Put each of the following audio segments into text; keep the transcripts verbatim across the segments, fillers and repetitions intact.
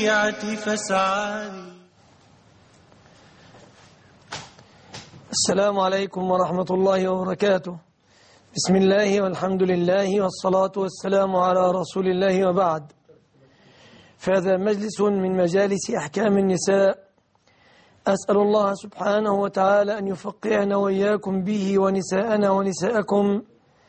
الشريعة فاسعى. السلام عليكم ورحمة الله وبركاته. بسم الله والحمد لله والصلاة والسلام على رسول الله وبعد. فهذا مجلس من مجالس أحكام النساء، أسأل الله سبحانه وتعالى أن يفقهنا وإياكم به ونساءنا ونساءكم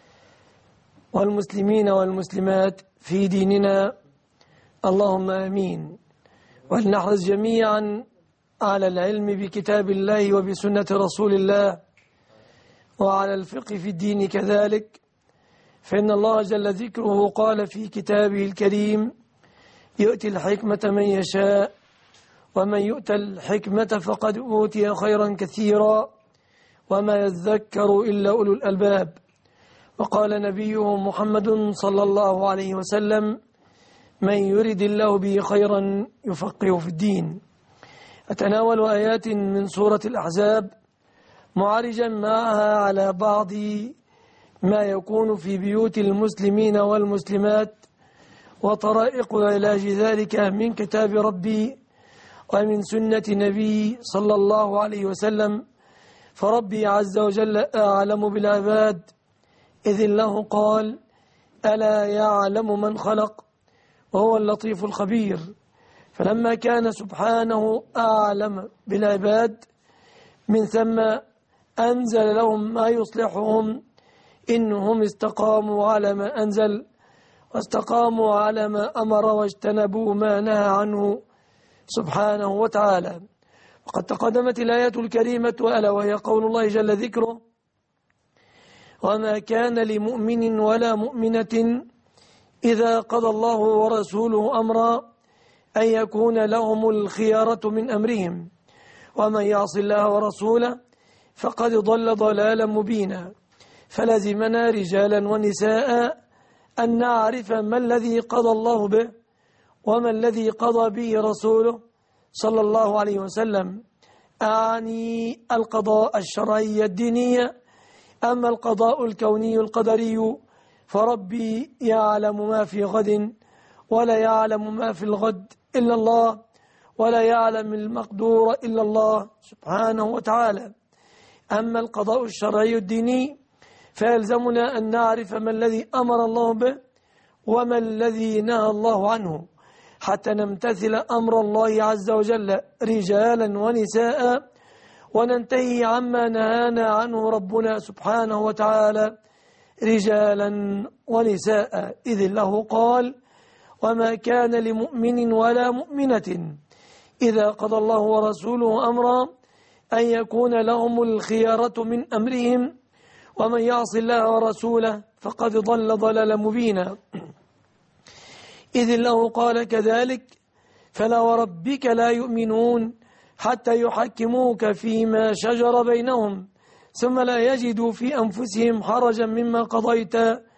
والمسلمين والمسلمات في ديننا، اللهم آمين. ولنحرص جميعا على العلم بكتاب الله وبسنة رسول الله وعلى الفقه في الدين كذلك، فإن الله جل ذكره قال في كتابه الكريم: يؤتي الحكمة من يشاء ومن يؤتى الحكمة فقد أوتي خيرا كثيرا وما يذكر إلا أولو الألباب. وقال نبيه محمد صلى الله عليه وسلم: من يرد الله به خيرا يفقه في الدين. أتناول آيات من سورة الأحزاب معرجا معها على بعض ما يكون في بيوت المسلمين والمسلمات وطرائق علاج ذلك من كتاب ربي ومن سنة نبي صلى الله عليه وسلم، فربي عز وجل أعلم بالعباد، إذ الله قال: ألا يعلم من خلق وهو اللطيف الخبير. فلما كان سبحانه أعلم بالعباد من ثم أنزل لهم ما يصلحهم إنهم استقاموا على ما أنزل واستقاموا على ما أمر واجتنبوا ما نهى عنه سبحانه وتعالى. وقد تقدمت الآية الكريمة ألا وهي قول الله جل ذكره: وما كان لمؤمن ولا مؤمنة إذا قضى الله ورسوله أمرا أن يكون لهم الخيارة من أمرهم ومن يعص الله ورسوله فقد ضل ضلالا مبينا. فلزمنا رجالا ونساء أن نعرف ما الذي قضى الله به وما الذي قضى به رسوله صلى الله عليه وسلم، أعني القضاء الشرعي الديني. أما القضاء الكوني القدري فربي يعلم ما في غد ولا يعلم ما في الغد إلا الله، ولا يعلم المقدور إلا الله سبحانه وتعالى. أما القضاء الشرعي الديني فيلزمنا أن نعرف ما الذي أمر الله به وما الذي نهى الله عنه حتى نمتثل أمر الله عز وجل رجالا ونساء، وننتهي عما نهانا عنه ربنا سبحانه وتعالى رجالا ونساء، إذ الله قال: وما كان لمؤمن ولا مؤمنة إذا قضى الله ورسوله أمرا أن يكون لهم الخيارة من أمرهم ومن يعص الله ورسوله فقد ضل ضلالا مبينا. إذ الله قال كذلك: فلا وربك لا يؤمنون حتى يحكموك فيما شجر بينهم ثم لا يجدوا في أنفسهم حرجا مما قضيت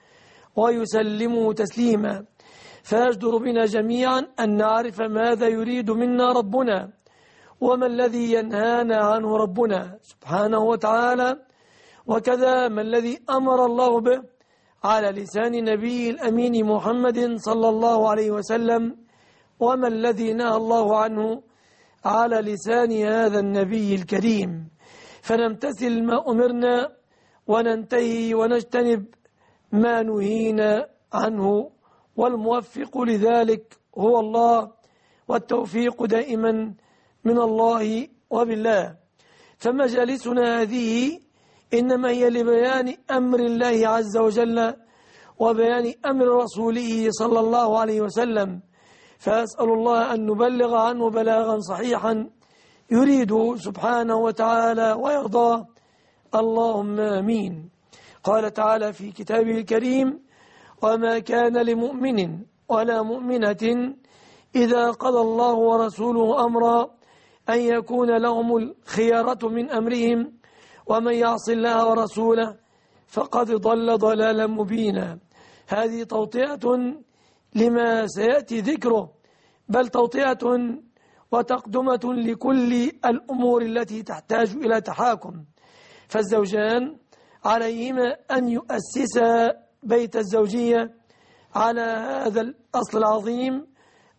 ويسلموا تسليما. فيجدر بنا جميعا أن نعرف ماذا يريد منا ربنا وما الذي ينهانا عنه ربنا سبحانه وتعالى، وكذا ما الذي أمر الله به على لسان نبي الأمين محمد صلى الله عليه وسلم، وما الذي نهى الله عنه على لسان هذا النبي الكريم. فنمتثل ما أمرنا وننتهي ونجتنب ما نهينا عنه، والموفق لذلك هو الله، والتوفيق دائما من الله وبالله. فمجالسنا هذه إنما هي لبيان أمر الله عز وجل وبيان أمر رسوله صلى الله عليه وسلم، فأسأل الله أن نبلغ عنه بلاغا صحيحا يريد سبحانه وتعالى ويرضاه، اللهم آمين. قال تعالى في كتابه الكريم: وما كان لمؤمن ولا مؤمنة إذا قضى الله ورسوله أمرا أن يكون لهم الخيارة من أمرهم ومن يعص الله ورسوله فقد ضل ضلالا مبينا. هذه توطئة لما سيأتي ذكره، بل توطئة وتقدمة لكل الأمور التي تحتاج إلى تحاكم. فالزوجان عليهما أن يؤسسا بيت الزوجية على هذا الأصل العظيم،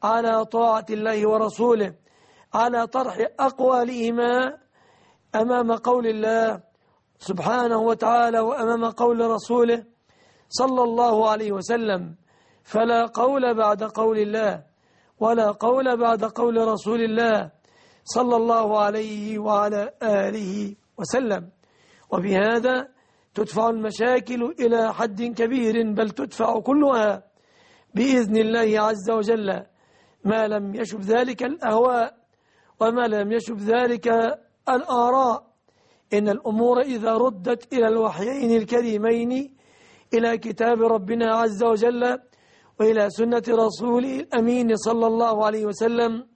على طاعة الله ورسوله، على طرح أقوالهما أمام قول الله سبحانه وتعالى وأمام قول رسوله صلى الله عليه وسلم. فلا قول بعد قول الله ولا قول بعد قول رسول الله صلى الله عليه وعلى آله وسلم. وبهذا تدفع المشاكل إلى حد كبير، بل تدفع كلها بإذن الله عز وجل، ما لم يشب ذلك الأهواء وما لم يشب ذلك الآراء. إن الأمور إذا ردت إلى الوحيين الكريمين، إلى كتاب ربنا عز وجل وإلى سنة رسوله الأمين صلى الله عليه وسلم،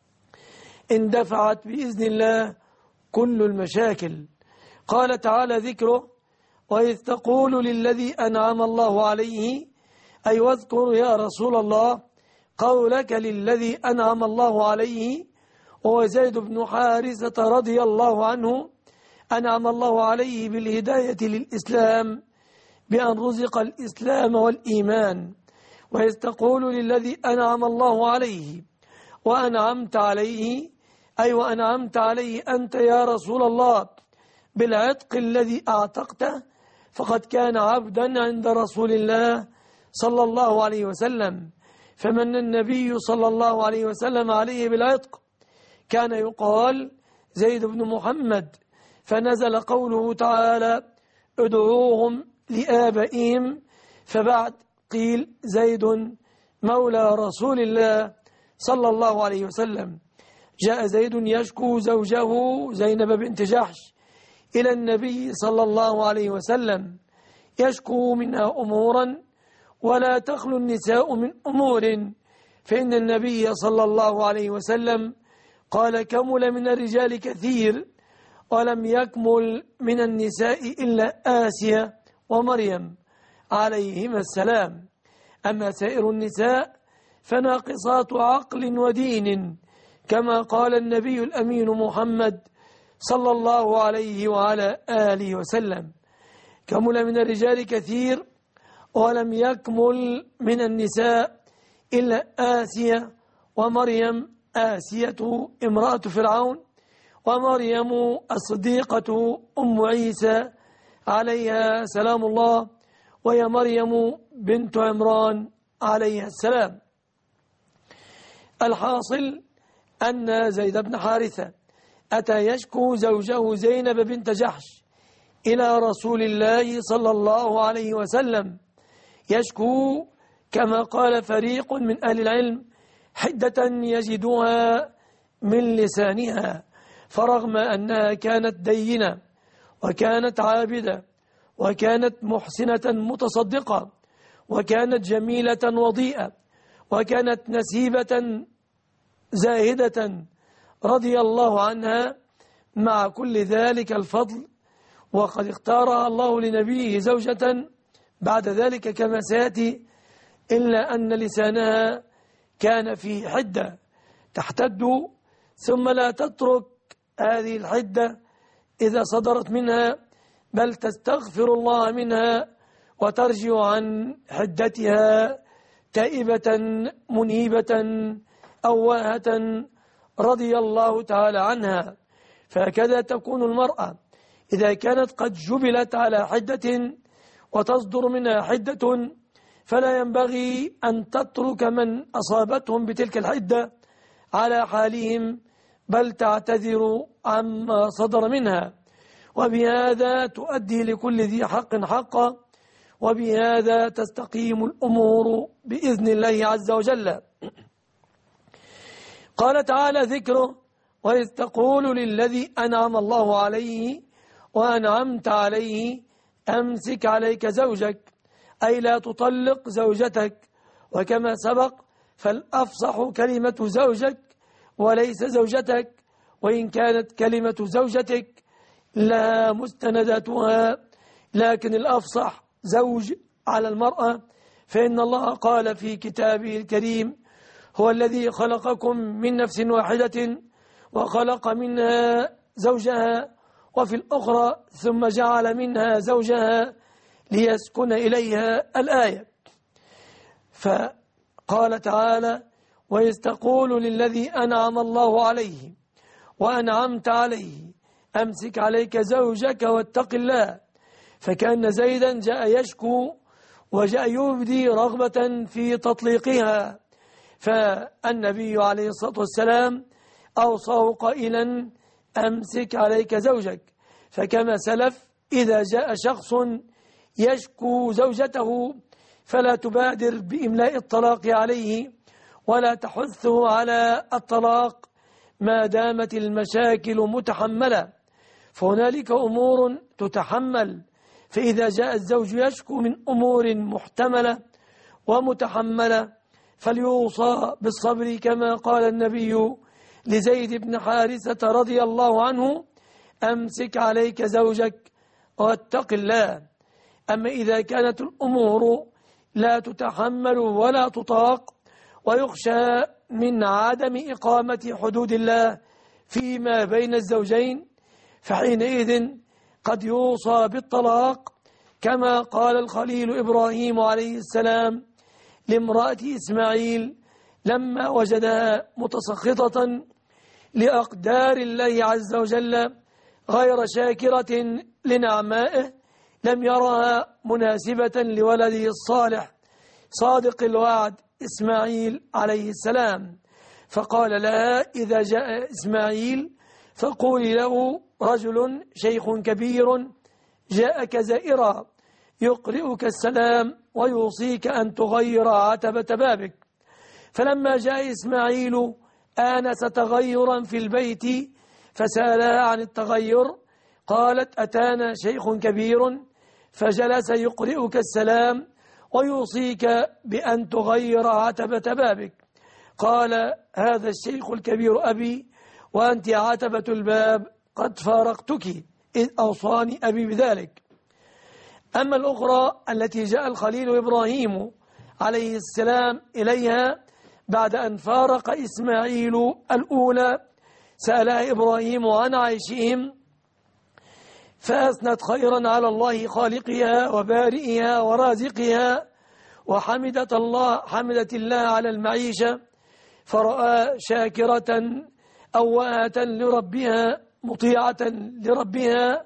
اندفعت بإذن الله كل المشاكل. قال تعالى ذكره: وإذ تقول للذي أنعم الله عليه، أي واذكر يا رسول الله قولك للذي أنعم الله عليه، وهو زيد بن حارثة رضي الله عنه، أنعم الله عليه بالهداية للإسلام بأن رزق الإسلام والإيمان. وإذ تقول للذي أنعم الله عليه وأنعمت عليه، أي وأنعمت عليه أنت يا رسول الله بالعتق الذي أعتقته، فقد كان عبدا عند رسول الله صلى الله عليه وسلم، فمن النبي صلى الله عليه وسلم عليه بالعتق. كان يقال زيد بن محمد، فنزل قوله تعالى: ادعوهم لآبائهم، فبعد قيل زيد مولى رسول الله صلى الله عليه وسلم. جاء زيد يشكو زوجه زينب بنت جحش إلى النبي صلى الله عليه وسلم، يشكو منها أمورا ولا تخلو النساء من أمور، فإن النبي صلى الله عليه وسلم قال: كمل من الرجال كثير ولم يكمل من النساء إلا آسيا ومريم عليهما السلام، أما سائر النساء فناقصات عقل ودين، كما قال النبي الأمين محمد صلى الله عليه وعلى آله وسلم: كمل من الرجال كثير ولم يكمل من النساء إلا آسيا ومريم، آسية امرأة فرعون، ومريم الصديقة أم عيسى عليها سلام الله، وهي مريم بنت عمران عليها السلام. الحاصل أن زيد بن حارثة أتى يشكو زوجه زينب بنت جحش إلى رسول الله صلى الله عليه وسلم، يشكو كما قال فريق من أهل العلم حدة يجدها من لسانها، فرغم أنها كانت دينة وكانت عابدة وكانت محسنة متصدقة وكانت جميلة وضيئة وكانت نسيبة زاهدة رضي الله عنها، مع كل ذلك الفضل وقد اختارها الله لنبيه زوجة بعد ذلك كما سيأتي، إلا أن لسانها كان في حدة تحتد، ثم لا تترك هذه الحدة إذا صدرت منها، بل تستغفر الله منها وترجع عن حدتها تائبة منيبة أواهة رضي الله تعالى عنها. فهكذا تكون المرأة إذا كانت قد جبلت على حدة وتصدر منها حدة، فلا ينبغي أن تترك من أصابتهم بتلك الحدة على حالهم، بل تعتذر عما صدر منها، وبهذا تؤدي لكل ذي حق حقا، وبهذا تستقيم الأمور بإذن الله عز وجل. قال تعالى ذكره: وإذ تقول للذي أنعم الله عليه وأنعمت عليه أمسك عليك زوجك، أي لا تطلق زوجتك. وكما سبق فالأفصح كلمة زوجك وليس زوجتك، وإن كانت كلمة زوجتك لا مستنداتها، لكن الأفصح زوج على المرأة، فإن الله قال في كتابه الكريم: هو الذي خلقكم من نفس واحدة وخلق منها زوجها، وفي الأخرى ثم جعل منها زوجها ليسكن إليها الآية. فقال تعالى: وإذ تقول للذي أنعم الله عليه وأنعمت عليه أمسك عليك زوجك واتق الله، فكأن زيدا جاء يشكو وجاء يبدي رغبة في تطليقها، فالنبي عليه الصلاة والسلام أوصاه قائلا أمسك عليك زوجك. فكما سلف إذا جاء شخص يشكو زوجته فلا تبادر بإملاء الطلاق عليه ولا تحثه على الطلاق ما دامت المشاكل متحملة، فهنالك أمور تتحمل. فإذا جاء الزوج يشكو من أمور محتملة ومتحملة فليوصى بالصبر، كما قال النبي لزيد بن حارثة رضي الله عنه أمسك عليك زوجك واتق الله. أما إذا كانت الأمور لا تتحمل ولا تطاق ويخشى من عدم إقامة حدود الله فيما بين الزوجين، فحينئذ قد يوصى بالطلاق، كما قال الخليل إبراهيم عليه السلام لامرأة إسماعيل لما وجدها متسخطة لأقدار الله عز وجل غير شاكرة لنعمائه، لم يرها مناسبة لولده الصالح صادق الوعد إسماعيل عليه السلام، فقال لها إذا جاء إسماعيل فقولي له رجل شيخ كبير جاءك زائرا يقرئك السلام ويوصيك أن تغير عتبة بابك. فلما جاء إسماعيل آنس تغيرا في البيت فسألها عن التغير، قالت أتانا شيخ كبير فجلس يقرئك السلام ويوصيك بأن تغير عتبة بابك. قال هذا الشيخ الكبير أبي وأنت عتبة الباب قد فارقتك إذ أوصاني أبي بذلك. أما الأخرى التي جاء الخليل إبراهيم عليه السلام إليها بعد أن فارق إسماعيل الأولى، سألها إبراهيم عن عيشهم فأثنت خيرا على الله خالقها وبارئها ورازقها، وحمدت الله حمدت الله على المعيشة، فرأى شاكرة أواءة لربها مطيعة لربها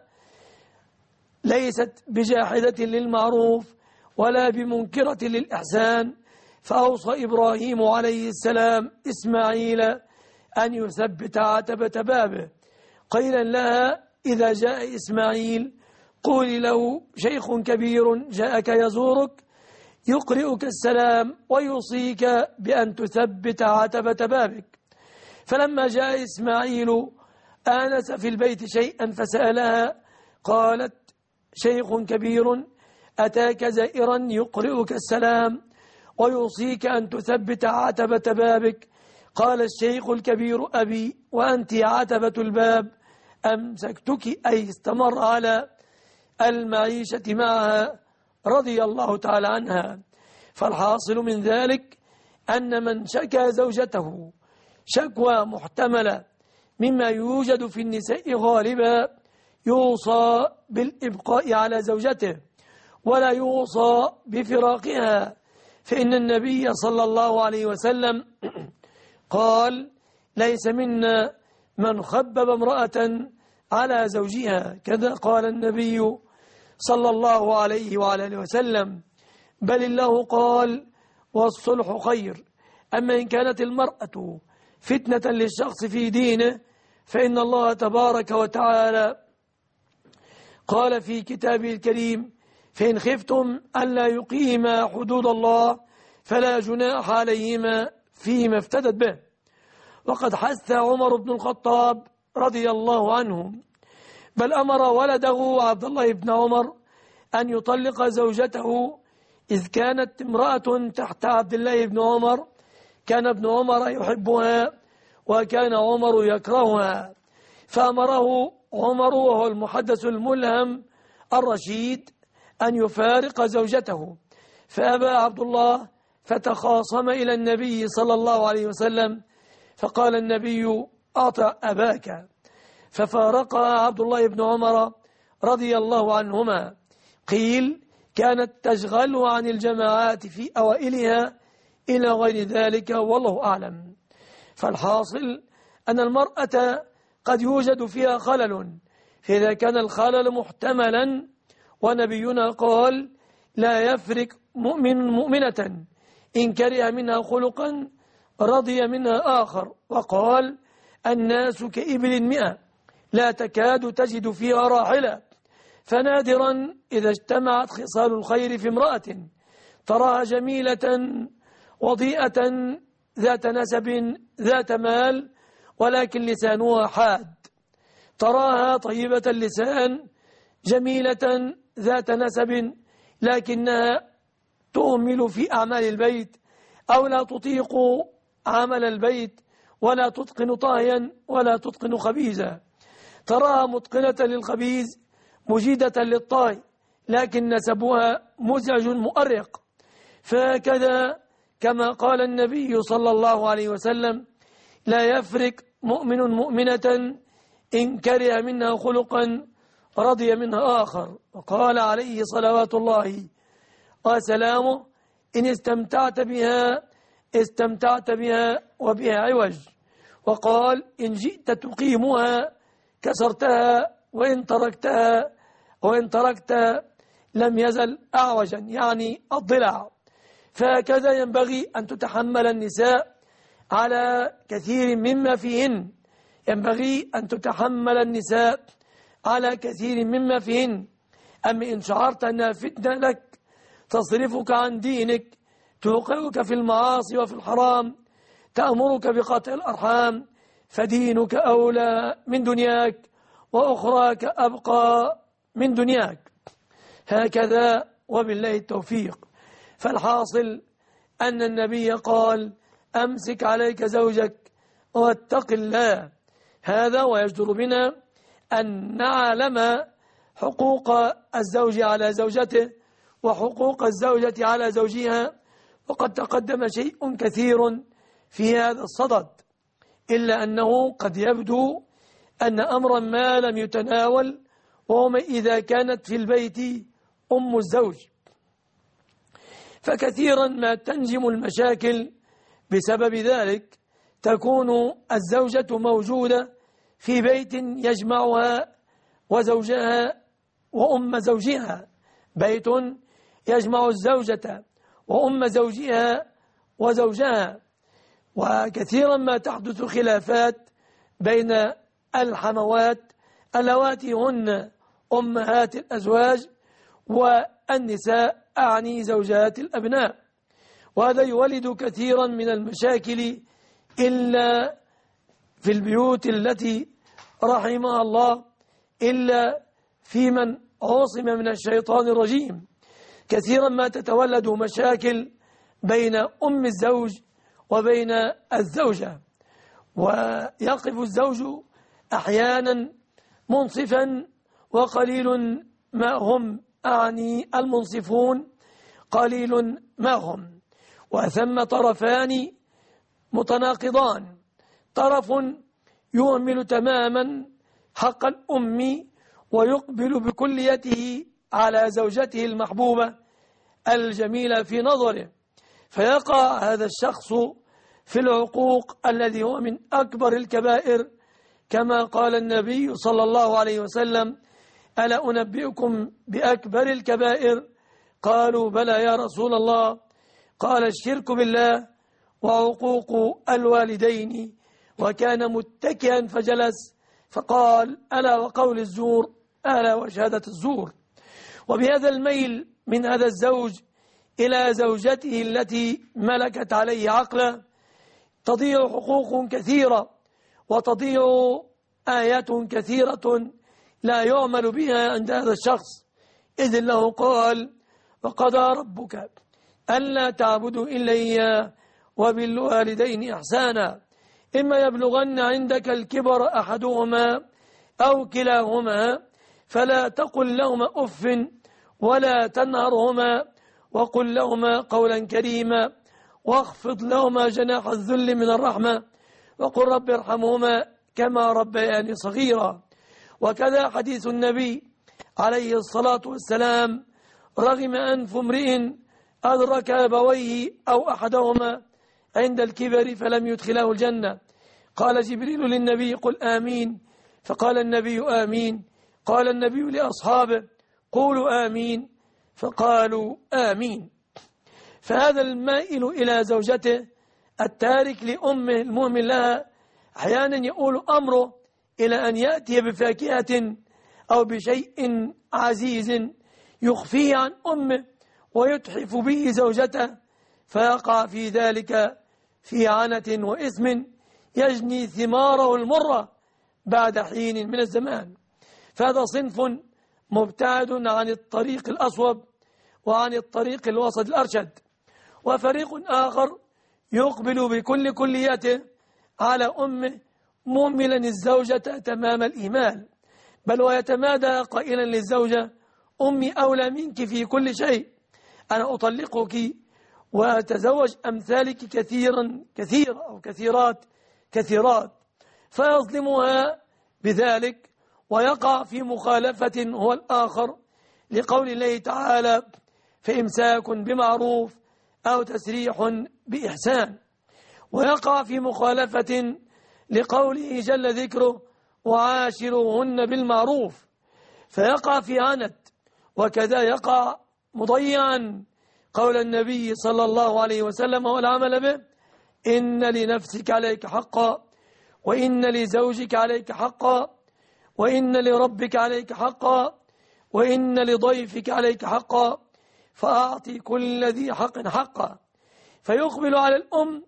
ليست بجاحدة للمعروف ولا بمنكرة للإحسان، فأوصى إبراهيم عليه السلام إسماعيل أن يثبت عتبة بابه، قيلا لها إذا جاء إسماعيل قولي له شيخ كبير جاءك يزورك يقرئك السلام ويوصيك بأن تثبت عتبة بابك. فلما جاء إسماعيل آنس في البيت شيئا فسألها، قالت شيخ كبير أتاك زائرا يقرئك السلام ويوصيك أن تثبت عتبة بابك. قال الشيخ الكبير أبي وأنت عتبة الباب أمسكتك، أي استمر على المعيشة معها رضي الله تعالى عنها. فالحاصل من ذلك أن من شكى زوجته شكوى محتملة مما يوجد في النساء غالبا يوصى بالإبقاء على زوجته ولا يوصى بفراقها، فإن النبي صلى الله عليه وسلم قال ليس منا من خبب امرأة على زوجها، كذا قال النبي صلى الله عليه وعلى آله وسلم، بل الله قال والصلح خير. أما إن كانت المرأة فتنة للشخص في دينه فإن الله تبارك وتعالى قال في كتابه الكريم فإن خفتم ألا يقيما حدود الله فلا جناح عليهما فيما افتدت به. وقد حث عمر بن الخطاب رضي الله عنه بل أمر ولده عبد الله بن عمر أن يطلق زوجته إذ كانت امرأة تحت عبد الله بن عمر، كان ابن عمر يحبها وكان عمر يكرهها، فأمره عمر وهو المحدث الملهم الرشيد أن يفارق زوجته، فأبى عبد الله فتخاصم إلى النبي صلى الله عليه وسلم، فقال النبي أطع أباك، ففارقها عبد الله بن عمر رضي الله عنهما. قيل كانت تشغله عن الجماعات في أوائلها إلى غير ذلك والله أعلم. فالحاصل أن المرأة قد يوجد فيها خلل، فإذا كان الخلل محتملا، ونبينا قال لا يفرق مؤمن مؤمنة إن كره منها خلقا رضي منها آخر، وقال الناس كإبل مئة لا تكاد تجد فيها راحلة، فنادرا إذا اجتمعت خصال الخير في امرأة تراها جميلة وضيئة ذات نسب ذات مال ولكن لسانها حاد، تراها طيبة اللسان جميلة ذات نسب لكنها تهمل في أعمال البيت أو لا تطيق عمل البيت ولا تتقن طاهيا ولا تتقن خبيزا، تراها متقنة للخبيز مجيدة للطاهي لكن نسبها مزعج مؤرق. فهكذا كما قال النبي صلى الله عليه وسلم لا يفرق مؤمن مؤمنة إن كره منها خلقا رضي منها آخر، وقال عليه صلوات الله وسلامه إن استمتعت بها استمتعت بها وبها عوج، وقال إن جئت تقيمها كسرتها وإن تركتها وإن تركت لم يزل أعوجا، يعني الضلع. فهكذا ينبغي أن تتحمل النساء على كثير مما فيهن، ينبغي أن تتحمل النساء على كثير مما فيهن. أما إن شعرت أنها فتنة لك تصرفك عن دينك، توقعك في المعاصي وفي الحرام، تأمرك بقطع الأرحام، فدينك أولى من دنياك وأخراك أبقى من دنياك. هكذا وبالله التوفيق. فالحاصل أن النبي قال أمسك عليك زوجك واتق الله. هذا ويجدر بنا أن نعلم حقوق الزوج على زوجته وحقوق الزوجة على زوجها، وقد تقدم شيء كثير في هذا الصدد، إلا أنه قد يبدو أن أمرا ما لم يتناول، وهو إذا كانت في البيت أم الزوج، فكثيرا ما تنجم المشاكل بسبب ذلك. تكون الزوجة موجودة في بيت يجمعها وزوجها وأم زوجها، بيت يجمع الزوجة وأم زوجها وزوجها، وكثيرا ما تحدث خلافات بين الحموات اللواتي هن أمهات الأزواج والنساء أعني زوجات الأبناء، وهذا يولد كثيرا من المشاكل إلا في البيوت التي رحمها الله، إلا في من عصم من الشيطان الرجيم. كثيرا ما تتولد مشاكل بين أم الزوج وبين الزوجة، ويقف الزوج أحيانا منصفا وقليل ما هم أعني المنصفون قليل ما هم، وثم طرفان متناقضان، طرف يهمل تماما حق الأم ويقبل بكليته على زوجته المحبوبة الجميلة في نظره، فيقع هذا الشخص في العقوق الذي هو من أكبر الكبائر، كما قال النبي صلى الله عليه وسلم ألا أنبئكم بأكبر الكبائر؟ قالوا بلى يا رسول الله، قال الشرك بالله وعقوق الوالدين، وكان متكئا فجلس فقال ألا وقول الزور، ألا وشهادة الزور. وبهذا الميل من هذا الزوج إلى زوجته التي ملكت عليه عقله تضيع حقوق كثيرة وتضيع آيات كثيرة لا يعمل بها عند هذا الشخص، إذ الله قال وقضى ربك ألا تعبدوا إلا إياه وبالوالدين إحسانا إما يبلغن عندك الكبر أحدهما أو كلاهما فلا تقل لهما أف ولا تنهرهما وقل لهما قولا كريما واخفض لهما جناح الذل من الرحمة وقل رب ارحمهما كما ربياني صغيرا. وكذا حديث النبي عليه الصلاة والسلام رغم أنف امرئ أدرك أبويه أو أحدهما عند الكبر فلم يدخله الجنة. قال جبريل للنبي قل آمين، فقال النبي آمين. قال النبي لأصحابه قولوا آمين، فقالوا آمين. فهذا المائل إلى زوجته التارك لأمه المؤمن لها أحيانا يؤول أمره إلى أن يأتي بفاكهة أو بشيء عزيز يخفيه عن أمه ويتحف به زوجته، فيقع في ذلك في عنة وإثم يجني ثماره المرة بعد حين من الزمان. فهذا صنف مبتعد عن الطريق الأصوب وعن الطريق الوسط الأرشد. وفريق آخر يقبل بكل كليته على أمه مؤملا الزوجة تمام الإيمان، بل ويتمادى قائلا للزوجة أمي أولى منك في كل شيء، أنا أطلقك وأتزوج أمثالك كثيرا كثيرا أو كثيرات كثيرات، فيظلمها بذلك ويقع في مخالفة هو الآخر لقول الله تعالى فإمساك بمعروف أو تسريح بإحسان، ويقع في مخالفة لقوله جل ذكره وعاشروهن بالمعروف، فيقع في عنت. وكذا يقع مضيعا قول النبي صلى الله عليه وسلم والعمل به إن لنفسك عليك حقا، وإن لزوجك عليك حقا، وإن لربك عليك حقا، وإن لضيفك عليك حقا، فأعطي كل ذي حق حقا. فيقبل على الأم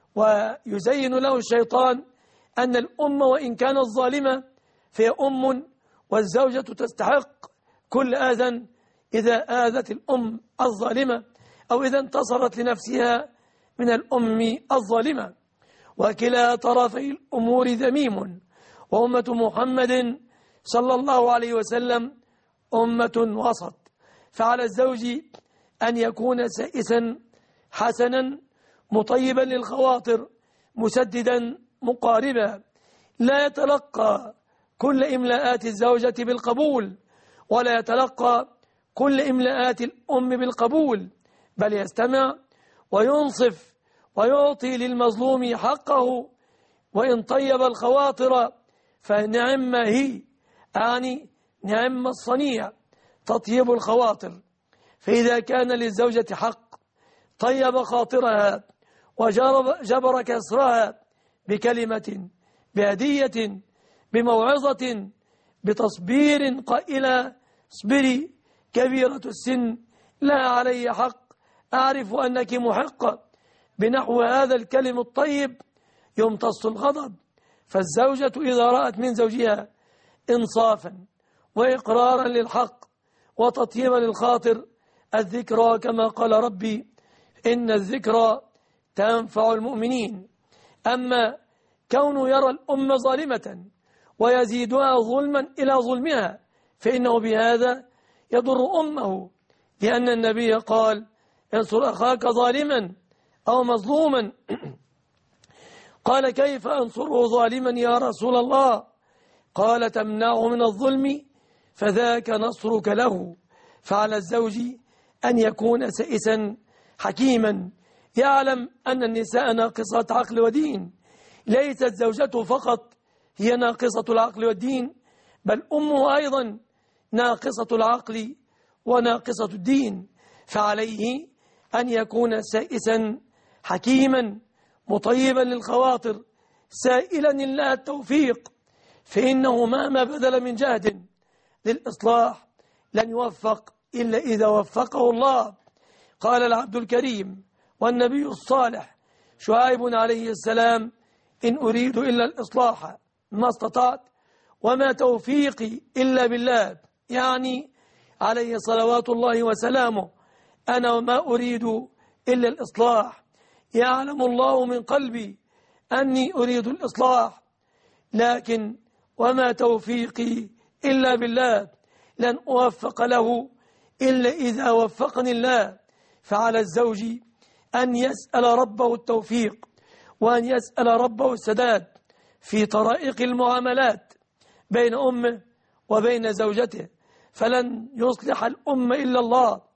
ويزين له الشيطان أن الأم وإن كانت ظالمة فهي أم، والزوجة تستحق كل آذى إذا آذت الأم الظالمة أو إذا انتصرت لنفسها من الأم الظالمة. وكلا طرفي الأمور ذميم، وأمة محمد صلى الله عليه وسلم أمة وسط. فعلى الزوج أن يكون سائسا حسنا مطيبا للخواطر مسددا مقاربا، لا يتلقى كل إملاءات الزوجة بالقبول ولا يتلقى كل إملاءات الأم بالقبول، بل يستمع وينصف ويعطي للمظلوم حقه. وإن طيب الخواطر فنعم هي، يعني نعم الصنيع تطيب الخواطر. فإذا كان للزوجة حق طيب خاطرها وجبر كسرها بكلمة، بهدية، بموعظة، بتصبير قائلا اصبري كبيرة السن لا علي حق أعرف أنك محقة، بنحو هذا الكلم الطيب يمتص الغضب. فالزوجة إذا رأت من زوجها إنصافا وإقرارا للحق وتطيبا للخاطر الذكرى كما قال ربي إن الذكرى تنفع المؤمنين. أما كونه يرى الأم ظالمة ويزيدها ظلما إلى ظلمها فإنه بهذا يضر أمه، لأن النبي قال انصر أخاك ظالما أو مظلوما. قال كيف أنصره ظالما يا رسول الله؟ قال تمنعه من الظلم فذاك نصرك له. فعلى الزوج أن يكون سائسا حكيما يعلم أن النساء ناقصات عقل ودين، ليست زوجته فقط هي ناقصة العقل والدين، بل أمه أيضا ناقصة العقل وناقصة الدين. فعليه أن يكون سائسا حكيما مطيبا للخواطر سائلا الله التوفيق، فإنه مهما بذل من جهد للإصلاح لن يوفق إلا إذا وفقه الله. قال العبد الكريم والنبي الصالح شعيب عليه السلام إن أريد إلا الإصلاح ما استطعت وما توفيقي إلا بالله، يعني عليه صلوات الله وسلامه أنا وما أريد إلا الإصلاح. يعلم الله من قلبي أني أريد الإصلاح، لكن وما توفيقي إلا بالله، لن أوفق له إلا إذا وفقني الله. فعلى الزوج أن يسأل ربه التوفيق وأن يسأل ربه السداد في طرائق المعاملات بين أمه وبين زوجته، فلن يصلح الأمة إلا الله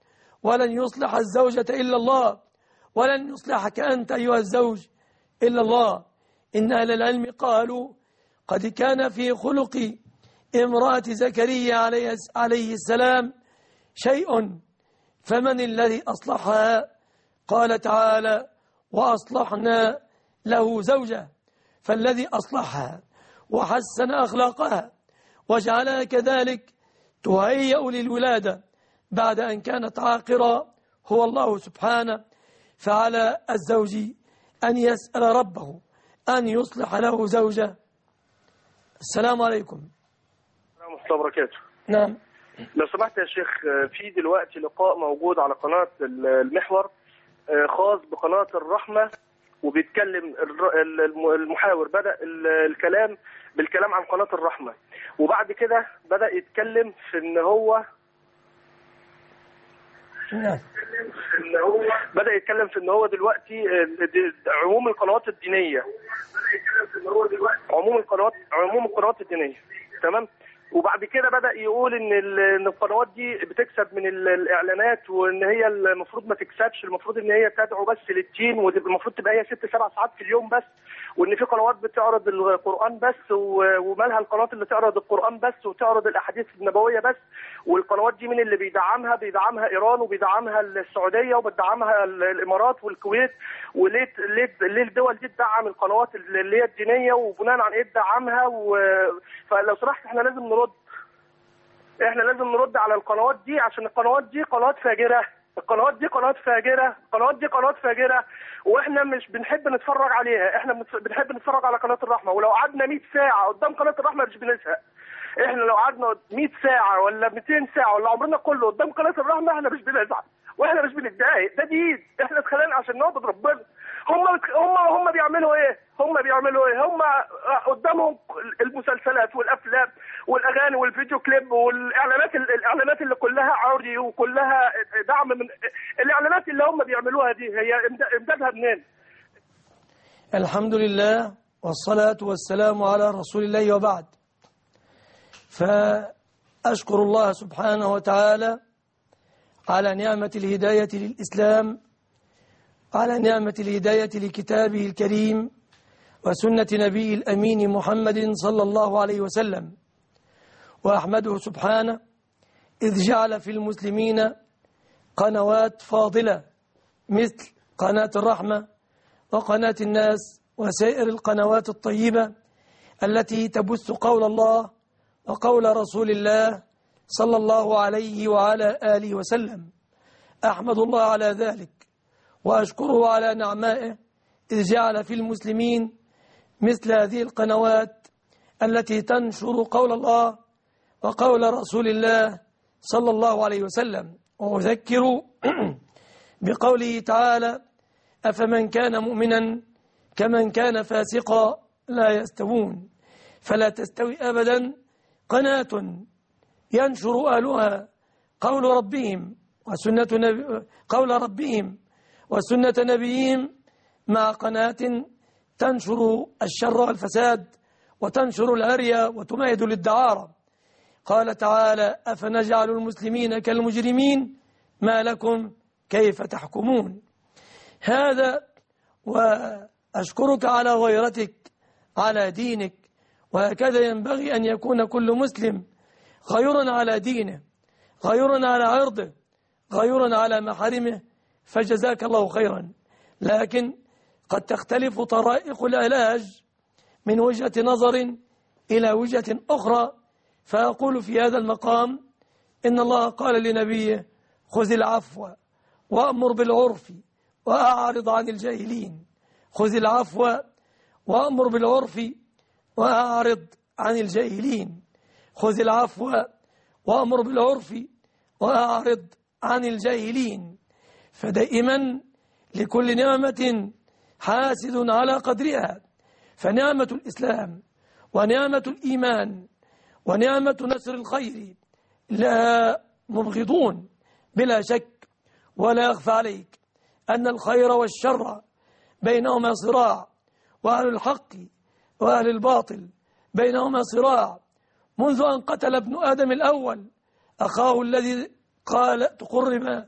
ولن يصلح الزوجة إلا الله، ولن يصلحك أنت أيها الزوج إلا الله. إن أهل العلم قالوا قد كان في خلق امرأة زكريا عليه السلام شيء، فمن الذي أصلحها؟ قال تعالى: وأصلحنا له زوجة. فالذي أصلحها وحسن أخلاقها وجعلها كذلك تهيأ للولادة بعد أن كانت عاقرة هو الله سبحانه. فعلى الزوج أن يسأل ربه أن يصلح له زوجة. السلام عليكم. السلام ورحمة الله وبركاته. نعم. لو سمحت يا شيخ، في دلوقتي لقاء موجود على قناة المحور خاص بقناة الرحمة، وبيتكلم المحاور بدأ الكلام بالكلام عن قناة الرحمة، وبعد كده بدأ يتكلم في ان هو نعم ان هو بدأ يتكلم في ان هو دلوقتي عموم القنوات الدينية عموم القنوات عموم القنوات الدينية تمام. وبعد كده بدأ يقول ان ان القنوات دي بتكسب من الاعلانات، وان هي المفروض ما تكسبش، المفروض ان هي تدعو بس للدين، والمفروض تبقى هي ست سبع ساعات في اليوم بس، وان في قنوات بتعرض القرآن بس، ومالها القنوات اللي تعرض القرآن بس وتعرض الاحاديث النبوية بس، والقنوات دي مين اللي بيدعمها؟ بيدعمها ايران، وبيدعمها السعودية، وبتدعمها الامارات والكويت. وليه ليه ليه الدول دي تدعم القنوات اللي هي الدينية، وبناء عن ايه تدعمها؟ و... فلو سمحت احنا لازم نرد احنا لازم نرد على القنوات دي، عشان القنوات دي قنوات فاجرة القنوات دي قنوات فاجرة القنوات دي قنوات فاجرة واحنا مش بنحب نتفرج عليها. احنا بنحب نتفرج على قناة الرحمة، ولو قعدنا مية ساعة قدام قناة الرحمة مش بنزهق. احنا لو قعدنا مية ساعة ولا ميتين ساعة ولا عمرنا كله قدام قناة الرحمة احنا مش بنزهق، واحنا مش بنتضايق. ده دين، احنا اتخلقنا عشان نعبد ربنا. هم هم هم بيعملوا ايه؟ هم بيعملوا ايه؟ هم قدامهم المسلسلات والافلام والاغاني والفيديو كليب والاعلانات الاعلانات اللي كلها عري وكلها دعم من الاعلانات اللي هم بيعملوها دي. هي امدادها منين؟ الحمد لله والصلاة والسلام على رسول الله، وبعد. فأشكر الله سبحانه وتعالى على نعمة الهداية للإسلام، على نعمة الهداية لكتابه الكريم وسنة نبي الأمين محمد صلى الله عليه وسلم. وأحمده سبحانه إذ جعل في المسلمين قنوات فاضلة مثل قناة الرحمة وقناة الناس وسائر القنوات الطيبة التي تبث قول الله وقول رسول الله صلى الله عليه وعلى آله وسلم. أحمد الله على ذلك وأشكره على نعمائه إذ جعل في المسلمين مثل هذه القنوات التي تنشر قول الله وقول رسول الله صلى الله عليه وسلم. وأذكر بقوله تعالى: أفمن كان مؤمنا كمن كان فاسقا لا يستوون. فلا تستوي أبدا قناة ينشر أهلها قول ربهم وسنة نبي قول ربهم وسنة نبيهم مع قناة تنشر الشر والفساد وتنشر العري وتمهد للدعارة. قال تعالى: أفنجعل المسلمين كالمجرمين ما لكم كيف تحكمون. هذا وأشكرك على غيرتك على دينك، وهكذا ينبغي أن يكون كل مسلم غيرا على دينه، غيرا على عرضه، غيرا على محارمه، فجزاك الله خيرا. لكن قد تختلف طرائق العلاج من وجهة نظر إلى وجهة أخرى. فأقول في هذا المقام إن الله قال لنبيه: خذ العفو وأمر بالعرف وأعرض عن الجاهلين. خذ العفو وأمر بالعرف وأعرض عن الجاهلين. خذ العفو وأمر بالعرف وأعرض عن الجاهلين. فدائما لكل نعمة حاسد على قدرها، فنعمة الإسلام ونعمة الإيمان ونعمة نشر الخير لها مبغضون بلا شك. ولا يخفى عليك أن الخير والشر بينهما صراع، وأهل الحق وأهل الباطل بينهما صراع، منذ أن قتل ابن آدم الأول أخاه الذي قال تقرب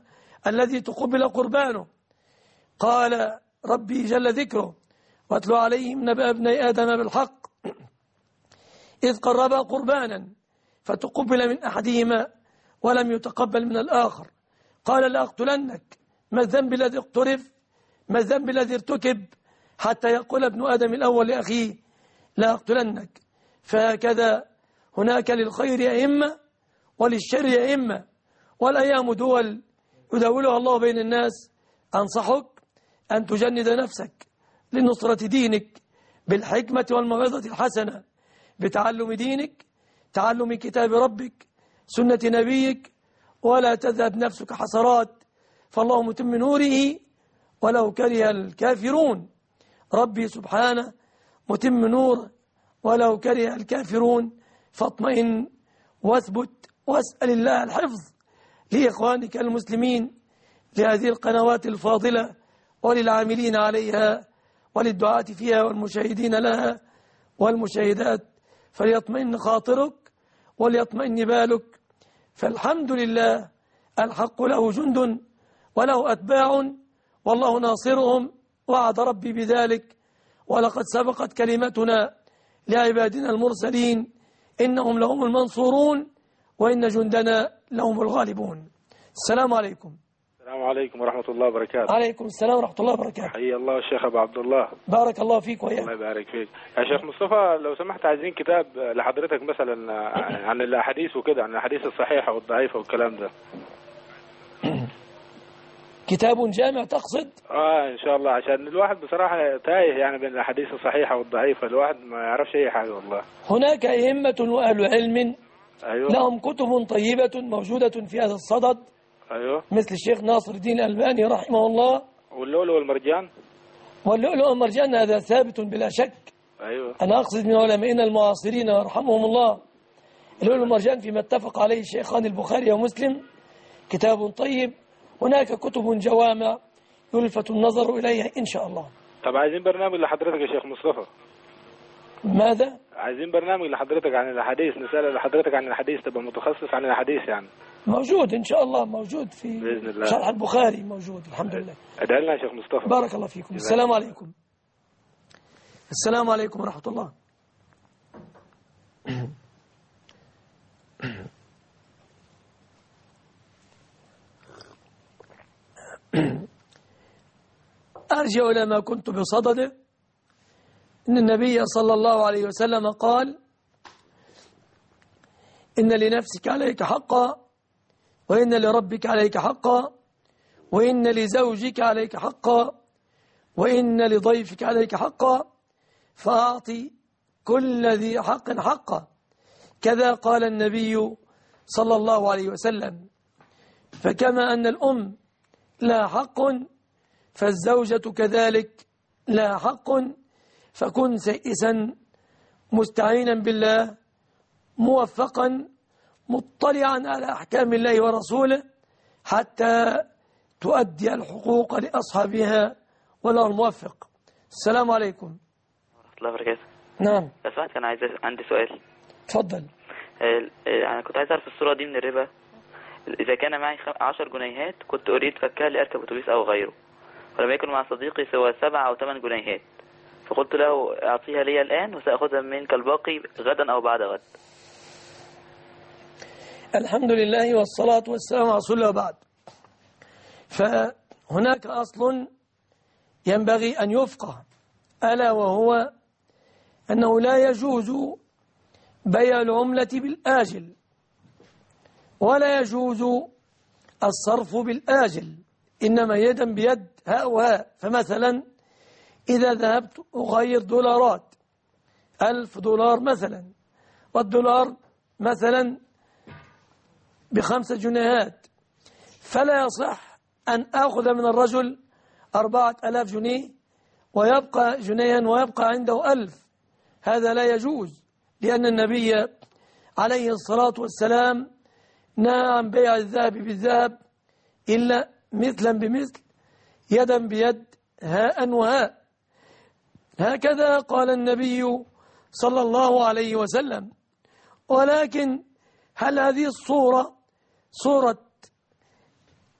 الذي تقبل قربانه. قال ربي جل ذكره: واتل عليهم نبأ ابني آدم بالحق إذ قربا قربانا فتقبل من أحدهما ولم يتقبل من الآخر قال لأقتلنك. ما الذنب الذي اقترف؟ ما الذنب الذي ارتكب حتى يقول ابن آدم الأول لأخيه لأقتلنك؟ فهكذا هناك للخير أئمة وللشر أئمة، والأيام دول يدولها الله بين الناس. أنصحك أن تجند نفسك لنصرة دينك بالحكمة والموعظة الحسنة، بتعلم دينك، تعلم كتاب ربك، سنة نبيك، ولا تذهب نفسك حسرات، فالله متم نوره ولو كره الكافرون. ربي سبحانه متم نور ولو كره الكافرون. فاطمئن واثبت واسأل الله الحفظ لإخوانك المسلمين، لهذه القنوات الفاضلة وللعاملين عليها وللدعاة فيها والمشاهدين لها والمشاهدات، فليطمئن خاطرك وليطمئن بالك. فالحمد لله الحق له جند وله أتباع والله ناصرهم، وعد ربي بذلك. ولقد سبقت كلمتنا لعبادنا المرسلين إنهم لهم المنصورون وإن جندنا لهم الغالبون. السلام عليكم. السلام عليكم ورحمة الله وبركاته. عليكم السلام ورحمة الله وبركاته. حي الله الشيخ أبو عبد الله. بارك الله فيك وياك. الله يبارك فيك يا شيخ مصطفى. لو سمحت عايزين كتاب لحضرتك مثلا عن الأحاديث وكده، عن الأحاديث الصحيحة والضعيفة والكلام ده. كتاب جامع تقصد؟ اه ان شاء الله، عشان الواحد بصراحة تايه يعني بين الأحاديث الصحيحة والضعيفة، الواحد ما يعرفش أي حاجة والله. هناك أئمة وأهل علم أيوه. لهم كتب طيبة موجودة في هذا الصدد. أيوه. مثل الشيخ ناصر الدين الألباني رحمه الله. واللؤلؤ والمرجان. واللؤلؤ والمرجان هذا ثابت بلا شك. أيوه. أنا أقصد من علمائنا المعاصرين يرحمهم الله. اللؤلؤ والمرجان فيما اتفق عليه الشيخان البخاري ومسلم كتاب طيب. هناك كتب جوامع يلفت النظر إليها إن شاء الله. طب عايزين برنامج لحضرتك يا شيخ مصطفى. ماذا؟ عايزين برنامج لحضرتك عن الحديث، نسأل لحضرتك عن الحديث، تبقى متخصص عن الحديث يعني. موجود إن شاء الله، موجود في بإذن الله. شرح البخاري موجود الحمد لله. ادعي لنا يا شيخ مصطفى. بارك الله فيكم. السلام عليكم. السلام عليكم ورحمة الله. أرجع إلى ما كنت بصدده. إن النبي صلى الله عليه وسلم قال: إن لنفسك عليك حقا، وإن لربك عليك حقا، وإن لزوجك عليك حقا، وإن لضيفك عليك حقا، فأعطي كل ذي حق حقا. كذا قال النبي صلى الله عليه وسلم. فكما أن الأم لا حق فالزوجة كذلك لا حق، فكن سائسا مستعينا بالله موفقا مطلعا على أحكام الله ورسوله حتى تؤدي الحقوق لأصحابها، والله الموفق. السلام عليكم ورحمة الله وبركاته. نعم. لو سمحت كان عايز عندي سؤال. تفضل. أنا كنت عايز أعرف الصورة دي من الربا. إذا كان معي عشر جنيهات كنت أريد فكها لأركب أتوبيس أو غيره، ولم يكن مع صديقي سوى سبع أو ثمان جنيهات، فقلت له أعطيها لي الآن وسأخذها منك الباقي غدا أو بعد غد. الحمد لله والصلاة والسلام على رسول الله وبعد. فهناك أصل ينبغي أن يفقه، ألا وهو أنه لا يجوز بيع العملة بالآجل، ولا يجوز الصرف بالآجل، إنما يدا بيد هاء وهاء. فمثلا إذا ذهبت أغير دولارات ألف دولار مثلا، والدولار مثلا بخمسة جنيهات، فلا يصح أن أخذ من الرجل أربعة ألاف جنيه ويبقى جنيها ويبقى عنده ألف. هذا لا يجوز، لأن النبي عليه الصلاة والسلام نهى عن بيع الذهب بالذهب إلا مثلا بمثل، يدا بيد هاء وهاء. هكذا قال النبي صلى الله عليه وسلم. ولكن هل هذه الصورة صورة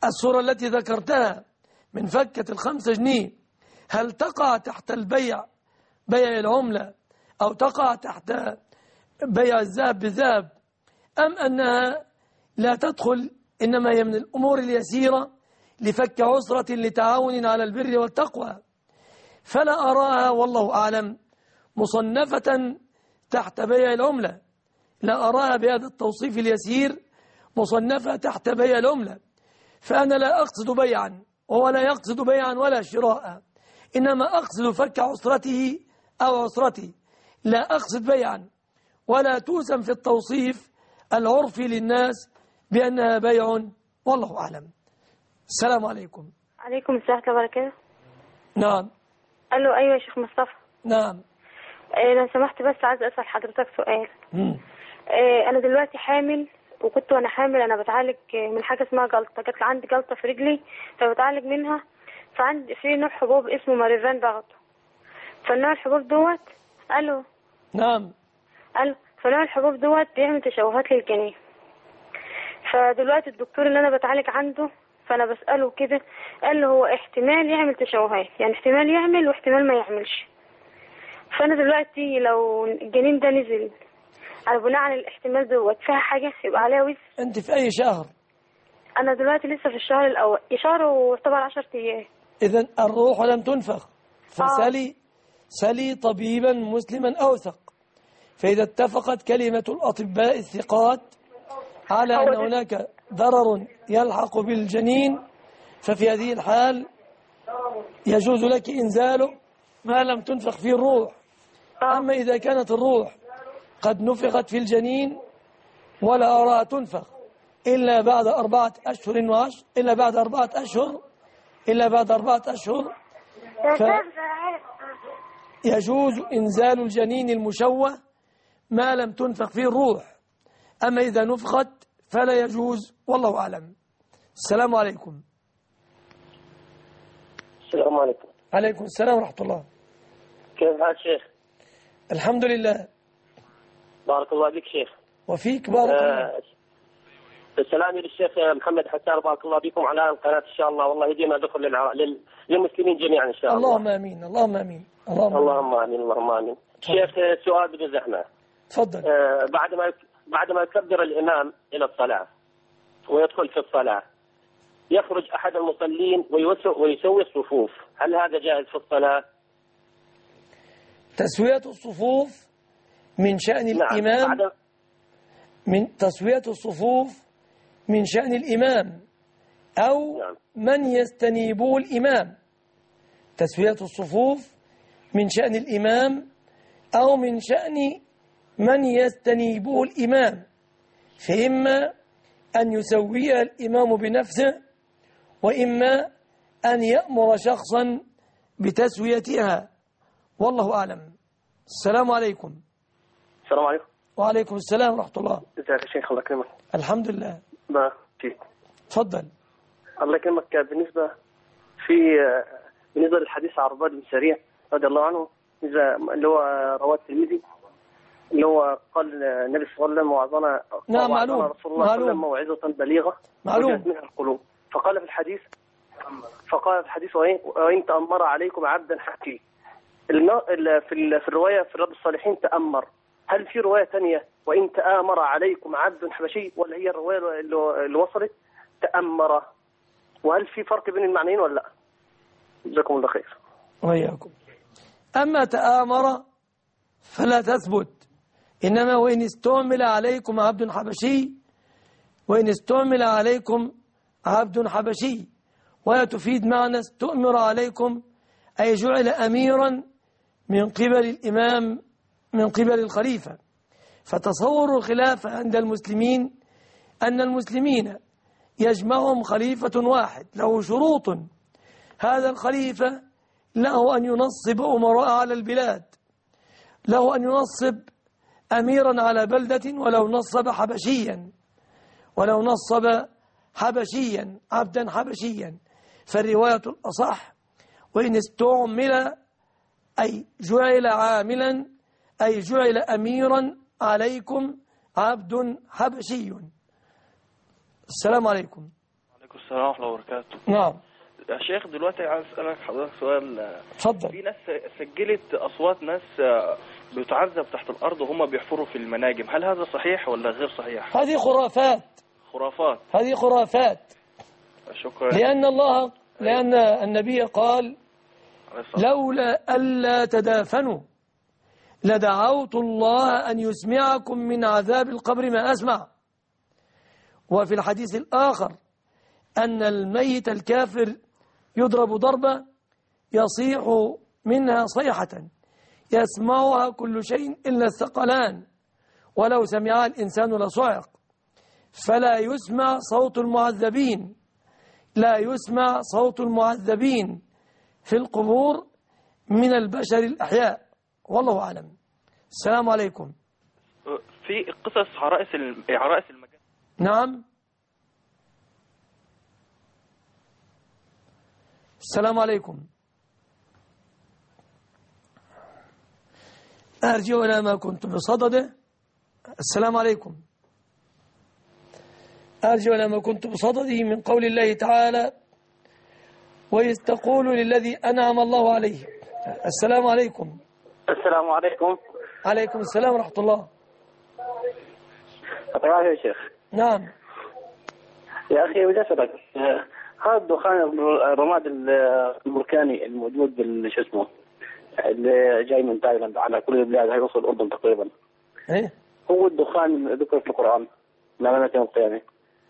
الصورة التي ذكرتها من فكة الخمسة جنيه هل تقع تحت البيع بيع العملة أو تقع تحت بيع الذهب بالذهب، أم أنها لا تدخل إنما هي من الأمور اليسيرة لفك عسرة لتعاون على البر والتقوى؟ فلا أراها والله أعلم مصنفة تحت بيع العملة، لا أراها بهذا التوصيف اليسير مصنفة تحت بيع العملة. فأنا لا أقصد بيعا وهو لا يقصد بيعا ولا شراء، إنما أقصد فك عسرته أو عسرتي، لا أقصد بيعا، ولا توسم في التوصيف العرفي للناس بأنها بيع والله أعلم. السلام عليكم. عليكم السلام ورحمة الله وبركاته. نعم. ألو أيوة يا شيخ مصطفى. نعم. إيه لو سمحت بس عايز أسأل حضرتك سؤال. مم. إيه أنا دلوقتي حامل، وكنت وأنا حامل أنا بتعالج من حاجة اسمها جلطة، جات عندي جلطة في رجلي فبتعالج منها، فعندي في نوع حبوب اسمه ماريفان باخده، فالنوع الحبوب دوت ألو نعم. ألو فنوع الحبوب دوت بيعمل تشوهات للجنين. فدلوقتي الدكتور اللي أنا بتعالج عنده فأنا بسأله كده قال له هو احتمال يعمل تشوهات، يعني احتمال يعمل واحتمال ما يعملش. فأنا دلوقتي لو الجنين ده نزل على بناء على الاحتمال دوت فيها حاجة يبقى عليها وزن. أنت في أي شهر؟ أنا دلوقتي لسه في الشهر الأول، شهر وطبعا عشر أيام. إذن الروح لم تنفخ، فسلي سلي طبيبا مسلما أوثق. فإذا اتفقت كلمة الأطباء الثقات على أن هناك ضرر يلحق بالجنين ففي هذه الحال يجوز لك إنزاله ما لم تنفخ فيه الروح. أما إذا كانت الروح قد نفخت في الجنين ولا أراها تنفخ إلا بعد أربعة أشهر وعشر إلا بعد أربعة أشهر إلا بعد أربعة أشهر فيجوز إنزال الجنين المشوه ما لم تنفخ فيه الروح. أما إذا نفخت فلا يجوز والله أعلم. السلام عليكم. السلام عليكم. عليكم السلام ورحمة الله. كيف حال شيخ؟ الحمد لله. بارك الله بك شيخ. وفيك بارك الله. آه سلامي للشيخ محمد حسان، بارك الله بكم على القناة إن شاء الله، والله يدينا دخل للع... لل... للمسلمين جميعا إن شاء الله. اللهم آمين اللهم آمين اللهم, اللهم آمين اللهم آمين. شيخ سؤال بدون زحمة. تفضل. آه بعد ما بعد ما يكبر الإمام إلى الصلاة ويدخل في الصلاة يخرج أحد المصلين ويسوي الصفوف، هل هذا جائز في الصلاة؟ تسوية الصفوف من شأن الإمام. نعم. بعد... من تسوية الصفوف من شأن الإمام أو نعم. من يستنيبه الإمام. تسوية الصفوف من شأن الإمام أو من شأن من يستنيبه الإمام، فإما أن يسويها الإمام بنفسه وإما أن يأمر شخصا بتسويتها والله أعلم. السلام عليكم. السلام عليكم. وعليكم السلام ورحمة الله. ازيك يا شيخ؟ الله يكرمك. الحمد لله. ما فيك. تفضل. الله يكرمك. بالنسبة في بالنسبة للحديث عن عرباد بن سريع رضي الله عنه اللي هو رواه الترمذي اللي هو قال النبي صلى الله عليه وسلم وعظنا نعم معلوم رسول الله صلى الله عليه وسلم موعظة بليغة معلوم منها القلوب. فقال في الحديث فقال في الحديث وإن تأمر عليكم عبدا حكيم. في في الرواية في رياض الصالحين تأمر، هل في رواية ثانية وإن تآمر عليكم عبد حبشي ولا هي الرواية اللي وصلت تأمر؟ وهل في فرق بين المعنيين ولا لا؟ جزاكم الله خير. وإياكم. أما تآمر فلا تثبت، إنما وإن استعمل عليكم عبد حبشي وإن استعمل عليكم عبد حبشي، وهي تفيد معنى استؤمر عليكم أي جعل أميرا من قبل الإمام من قبل الخليفة. فتصور الخلافة عند المسلمين أن المسلمين يجمعهم خليفة واحد له شروط. هذا الخليفة له أن ينصب أمراء على البلاد، له أن ينصب أميرا على بلدة ولو نصب حبشيا ولو نصب حبشيا عبدا حبشيا. فالرواية الأصح وإن استعمل أي جعل عاملا أي جعل أميرا عليكم عبد حبشي. السلام عليكم. عليكم السلام ورحمة الله وبركاته. نعم يا شيخ، دلوقتي عايز أسألك حضرتك سؤال. اتفضل. في ناس سجلت أصوات ناس بتعذب تحت الأرض وهم بيحفروا في المناجم، هل هذا صحيح ولا غير صحيح؟ هذه خرافات. خرافات. هذه خرافات. شكرا. لأن الله لأن النبي قال لولا ألا تدافنوا لدعوت الله أن يسمعكم من عذاب القبر ما أسمع. وفي الحديث الآخر أن الميت الكافر يضرب ضربة يصيح منها صيحة يسمعها كل شيء إلا الثقلان، ولو سمعها الإنسان لصعق. فلا يسمع صوت المعذبين لا يسمع صوت المعذبين في القبور من البشر الأحياء، والله أعلم. السلام عليكم. في قصص عرائس عرائس المجال. نعم. السلام عليكم. أرجع إلى ما كنت بصدده. السلام عليكم. أرجع إلى ما كنت بصدده من قول الله تعالى وإذ تقول للذي أنعم الله عليه. السلام عليكم. السلام عليكم. عليكم السلام ورحمة الله. أطلع يا شيخ. نعم. يا أخي بدي أسألك، هذا الدخان الرماد البركاني الموجود بالشو اسمه اللي جاي من تايلاند على كل البلاد هيوصل الأردن تقريبا. إيه؟ هو الدخان ذكر في القرآن لما يوم القيامة.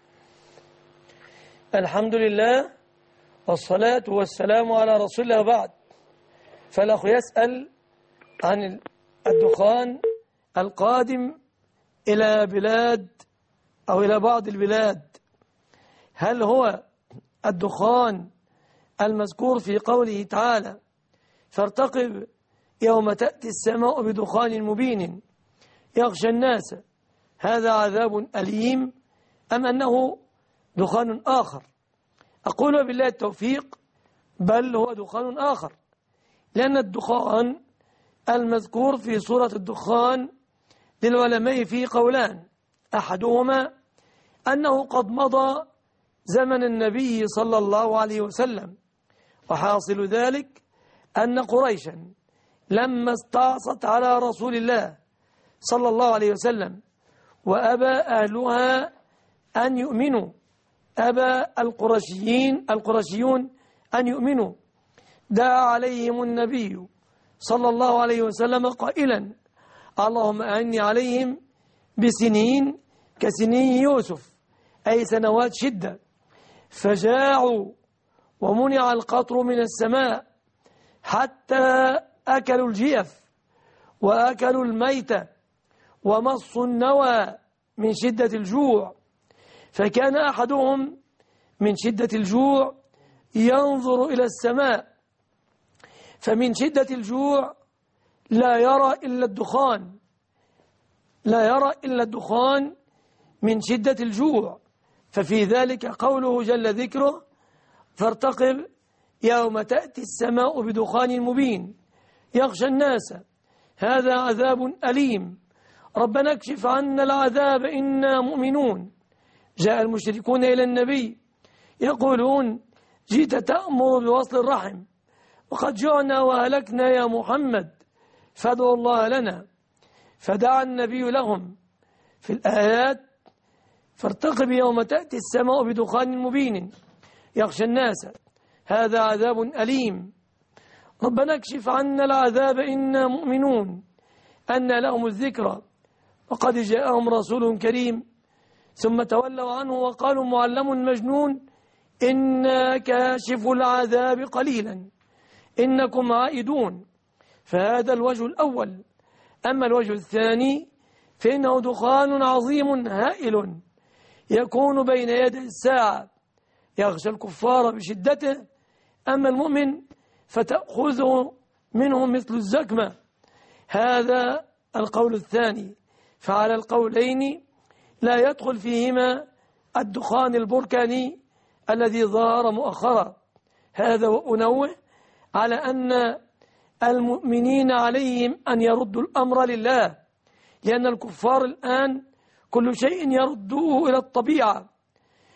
الحمد لله والصلاة والسلام على رسول الله بعد. فالأخ يسأل عن الدخان القادم إلى بلاد أو إلى بعض البلاد، هل هو الدخان المذكور في قوله تعالى فارتقب يوم تأتي السماء بدخان مبين يغشى الناس هذا عذاب أليم، أم أنه دخان آخر؟ أقول بالله التوفيق بل هو دخان آخر، لأن الدخان المذكور في سورة الدخان للعلماء فيه قولان، أحدهما أنه قد مضى زمن النبي صلى الله عليه وسلم، وحاصل ذلك أن قريشا لما استعصت على رسول الله صلى الله عليه وسلم وأبى أهلها أن يؤمنوا، أبى القرشيين القرشيون أن يؤمنوا، دعا عليهم النبي صلى الله عليه وسلم قائلا اللهم أعني عليهم بسنين كسنين يوسف، أي سنوات شدة، فجاعوا ومنع القطر من السماء حتى أكلوا الجيف وأكلوا الميت ومصوا النوى من شدة الجوع، فكان أحدهم من شدة الجوع ينظر إلى السماء فمن شدة الجوع لا يرى إلا الدخان لا يرى إلا الدخان من شدة الجوع، ففي ذلك قوله جل ذكره فارتقب يوم تأتي السماء بدخان مبين يغشى الناس هذا عذاب أليم ربنا اكشف عنا العذاب إنا مؤمنون. جاء المشركون إلى النبي يقولون جئت تأمر بوصل الرحم وقد جعنا وهلكنا يا محمد فادعوا الله لنا، فدعا النبي لهم في الآيات فارتقب يوم تأتي السماء بدخان مبين يغشى الناس هذا عذاب أليم ربنا اكشف عنا العذاب إنا مؤمنون أن لهم الذكرى وقد جاءهم رسول كريم، ثم تولوا عنه وقالوا معلم مجنون إنا كاشف العذاب قليلا إنكم عائدون. فهذا الوجه الأول. أما الوجه الثاني فإنه دخان عظيم هائل يكون بين يدي الساعة يغشى الكفار بشدته، أما المؤمن فتأخذه منهم مثل الزكمة. هذا القول الثاني. فعلى القولين لا يدخل فيهما الدخان البركاني الذي ظهر مؤخرا. هذا وأنوه على أن المؤمنين عليهم أن يردوا الأمر لله، لأن الكفار الآن كل شيء يردوه إلى الطبيعة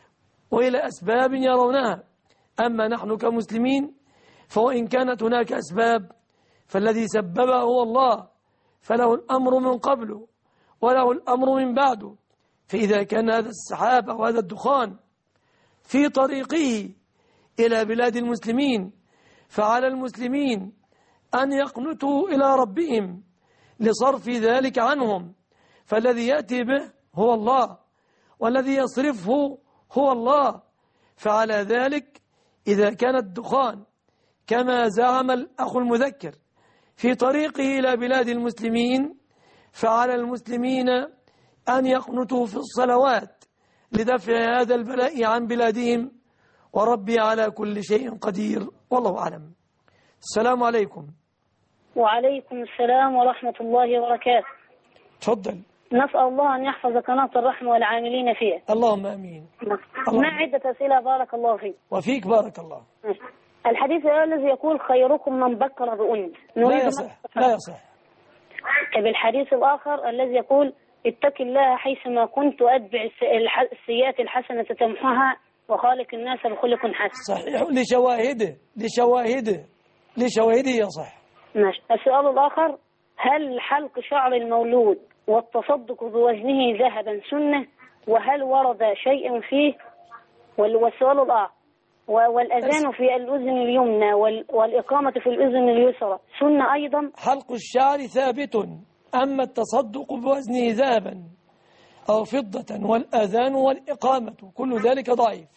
وإلى أسباب يرونها. أما نحن كمسلمين فوإن كانت هناك أسباب فالذي سببها هو الله، فله الأمر من قبله وله الأمر من بعده. فإذا كان هذا السحاب أو هذا الدخان في طريقه إلى بلاد المسلمين فعلى المسلمين أن يقنتوا إلى ربهم لصرف ذلك عنهم، فالذي يأتي به هو الله والذي يصرفه هو الله. فعلى ذلك إذا كان الدخان كما زعم الأخ المذكر في طريقه إلى بلاد المسلمين فعلى المسلمين أن يقنتوا في الصلوات لدفع هذا البلاء عن بلادهم، وربي على كل شيء قدير والله أعلم. السلام عليكم. وعليكم السلام ورحمة الله وبركاته. تفضل. نسأل الله أن يحفظ قناة الرحمة والعاملين فيها. اللهم أمين. ما عدة أسئلة بارك الله فيك. وفيك بارك الله. الحديث الذي يقول خيركم من بكر بأنثى لا يصح لا يصح. بالحديث الآخر الذي يقول اتق الله حيثما كنت وأتبع السيئات الحسنة تمحها وخالق الناس بخلق حسن. صحيح، لشواهده لشواهده لشواهده يصح. ماشي. السؤال الآخر، هل حلق شعر المولود والتصدق بوزنه ذهبا سنة، وهل ورد شيء فيه؟ والسؤال الآخر، والأذان في الأذن اليمنى والإقامة في الأذن اليسرى سنة أيضا؟ حلق الشعر ثابت، أما التصدق بوزنه ذهبا أو فضة والأذان والإقامة كل ذلك ضعيف.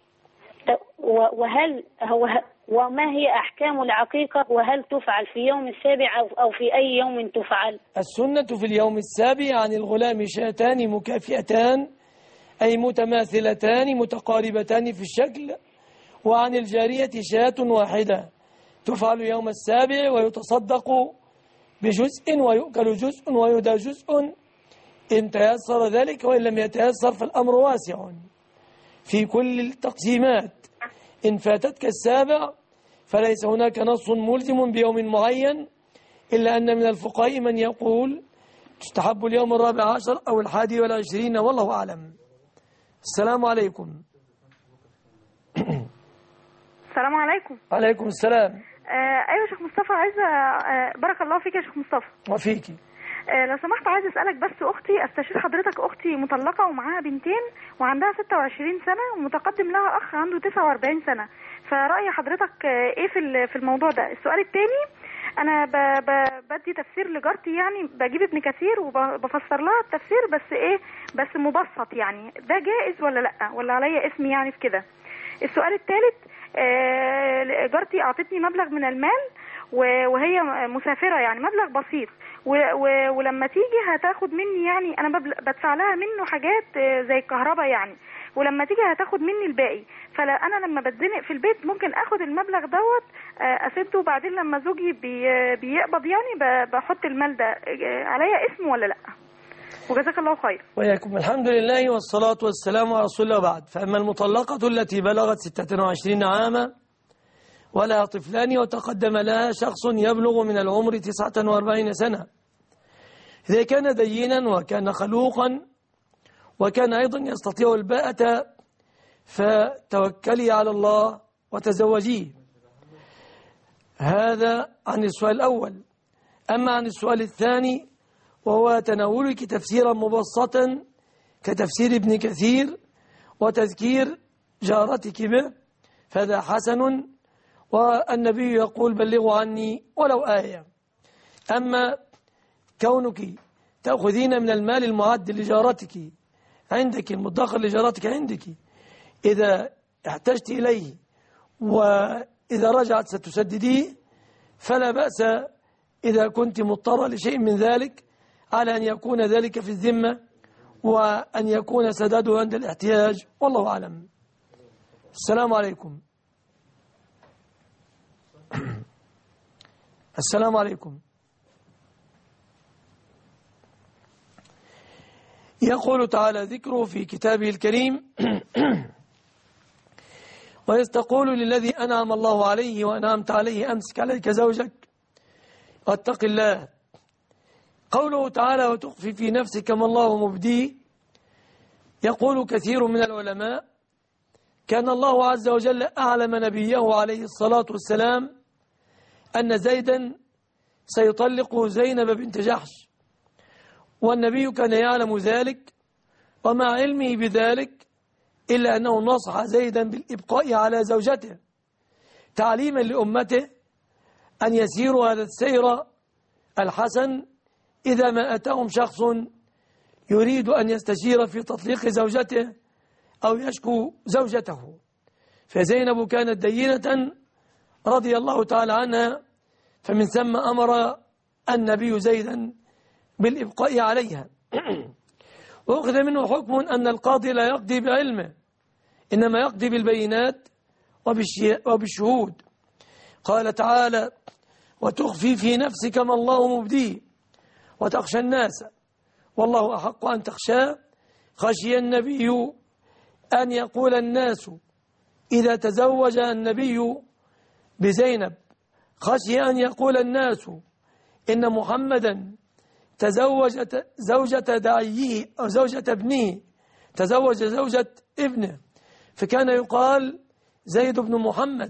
وهل هو وما هي أحكام العقيقة، وهل تفعل في يوم السابع أو في أي يوم تفعل؟ السنة في اليوم السابع عن الغلام شاتان مكافئتان أي متماثلتان متقاربتان في الشكل، وعن الجارية شاة واحدة تفعل يوم السابع ويتصدق بجزء ويؤكل جزء ويهدى جزء إن تيسر ذلك، وإن لم يتيسر فالأمر واسع في كل التقسيمات. إن فاتتك السابع فليس هناك نص ملزم بيوم معين، إلا أن من الفقهاء من يقول تستحب اليوم الرابع عشر أو الحادي والعشرين والله أعلم. السلام عليكم. السلام عليكم. عليكم السلام. آه أيوة شيخ مصطفى، عايزة آه بارك الله فيك يا شيخ مصطفى. وفيكي. آه لو سمحت عايزة أسألك بس، أختي أستشير حضرتك، أختي مطلقة ومعاها بنتين وعندها ستة وعشرين سنة ومتقدم لها أخ عنده تسعة وأربعين سنة، فرأي حضرتك آه إيه في في الموضوع ده؟ السؤال الثاني، أنا ب ب بدي تفسير لجارتي، يعني بجيب ابن كثير وبفسر لها التفسير بس إيه بس مبسط، يعني ده جائز ولا لأ، ولا عليا اسمي يعني في كده؟ السؤال الثالث، آه جارتي أعطتني مبلغ من المال وهي مسافرة، يعني مبلغ بسيط، ولما تيجي هتاخد مني، يعني أنا بدفع لها منه حاجات زي الكهرباء يعني، ولما تيجي هتاخد مني الباقي، فأنا لما بتزنق في البيت ممكن أخد المبلغ دوت أسده، وبعدين لما زوجي بيقبض يعني بحط المال ده، عليا اسم ولا لأ؟ وجزاك الله خير. وياكم. الحمد لله والصلاة والسلام على رسول الله بعد. فأما المطلقة التي بلغت ستة وعشرين عاما ولها طفلان وتقدم لها شخص يبلغ من العمر تسعة وأربعين سنة، إذا كان دينا وكان خلوقا وكان أيضا يستطيع الباءة فتوكلي على الله وتزوجيه. هذا عن السؤال الأول. أما عن السؤال الثاني وهو تناولك تفسيرا مبسطا كتفسير ابن كثير وتذكير جارتك به، فهذا حسن، والنبي يقول بلغوا عني ولو آية. أما كونك تأخذين من المال المعد لجارتك عندك، المدخر لجارتك عندك، إذا احتجت إليه وإذا رجعت ستسدديه فلا بأس إذا كنت مضطرة لشيء من ذلك، على أن يكون ذلك في الذمة وأن يكون سداده عند الاحتياج والله أعلم. السلام عليكم. السلام عليكم. يقول تعالى ذكره في كتابه الكريم وإذ تقول للذي أنعم الله عليه وأنعمت عليه أمسك عليك زوجك واتق الله. قوله تعالى وتخفي في نفسك ما الله مبديه، يقول كثير من العلماء كان الله عز وجل أعلم نبيه عليه الصلاة والسلام أن زيدا سيطلق زينب بنت جحش، والنبي كان يعلم ذلك، ومع علمه بذلك إلا أنه نصح زيدا بالإبقاء على زوجته تعليما لأمته أن يسيروا هذا السير الحسن إذا ما أتاهم شخص يريد أن يستشير في تطليق زوجته أو يشكو زوجته. فزينب كانت دينة رضي الله تعالى عنها، فمن ثم أمر النبي زيدا بالإبقاء عليها. وأخذ منه حكم أن القاضي لا يقضي بعلمه، إنما يقضي بالبينات وبالشهود. قال تعالى: وتخفي في نفسك ما الله مبديه وتخشى الناس والله أحق أن تخشاه. خشي النبي أن يقول الناس إذا تزوج النبي بزينب، خشي أن يقول الناس إن محمدا تزوج زوجة داعيه أو زوجة ابنه، تزوج زوجة ابنه، فكان يقال زيد بن محمد.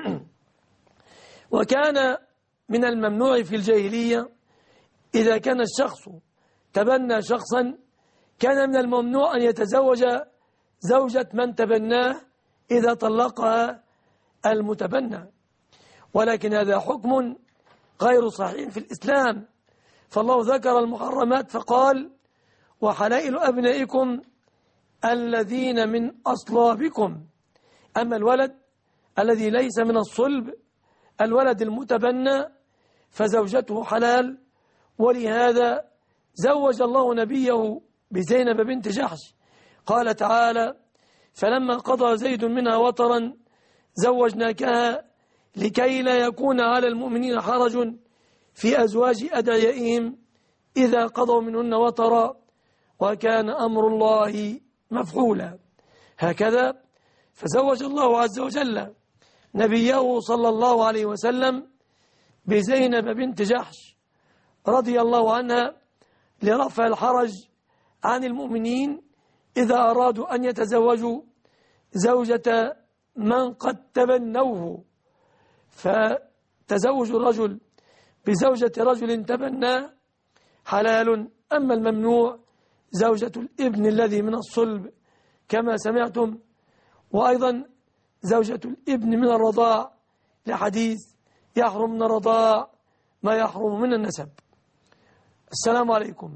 وكان من الممنوع في الجاهلية إذا كان الشخص تبنى شخصا، كان من الممنوع أن يتزوج زوجة من تبناه إذا طلقها المتبنى. ولكن هذا حكم غير صحيح في الإسلام، فالله ذكر المحرمات فقال: وحلائل أبنائكم الذين من أصلابكم. أما الولد الذي ليس من الصلب، الولد المتبنى، فزوجته حلال. ولهذا زوج الله نبيه بزينب بنت جحش. قال تعالى: فلما قضى زيد منها وطرا زوجناكها لكي لا يكون على المؤمنين حرج في أزواج أدعيائهم إذا قضوا منهن وطرا وكان أمر الله مفعولا. هكذا فزوج الله عز وجل نبيه صلى الله عليه وسلم بزينب بنت جحش رضي الله عنها لرفع الحرج عن المؤمنين إذا أرادوا أن يتزوجوا زوجة من قد تبنوه. فتزوج الرجل بزوجة رجل تبناه حلال. أما الممنوع زوجة الابن الذي من الصلب كما سمعتم، وأيضا زوجة الابن من الرضاع، لحديث: يحرم من الرضاع ما يحرم من النسب. السلام عليكم.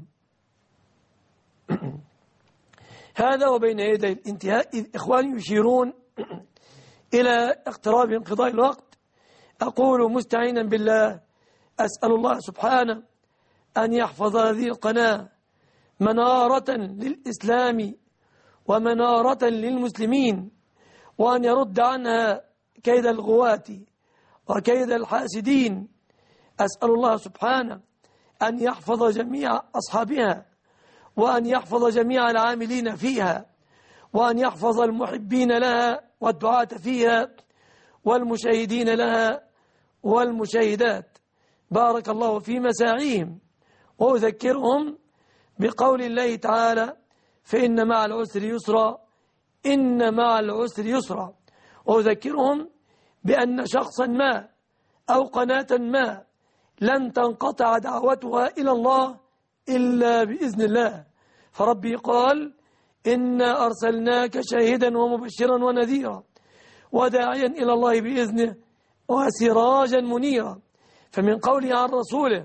هذا وبين يدي الانتهاء إذ إخواني يشيرون إلى اقتراب انقضاء الوقت، أقول مستعينا بالله أسأل الله سبحانه أن يحفظ هذه القناة منارة للإسلام ومنارة للمسلمين، وأن يرد عنها كيد الغواة وكيد الحاسدين. أسأل الله سبحانه أن يحفظ جميع أصحابها، وأن يحفظ جميع العاملين فيها، وأن يحفظ المحبين لها والدعاة فيها والمشاهدين لها والمشاهدات. بارك الله في مساعيهم. وأذكرهم بقول الله تعالى: فإن مع العسر يسرا، إن مع العسر يسرا. وأذكرهم بأن شخصا ما أو قناة ما لن تنقطع دعوتها إلى الله إلا بإذن الله، فربي قال: إنا أرسلناك شاهدا ومبشرا ونذيرا وداعيا إلى الله بإذنه وسراجا منيرا. فمن قوله عن رسوله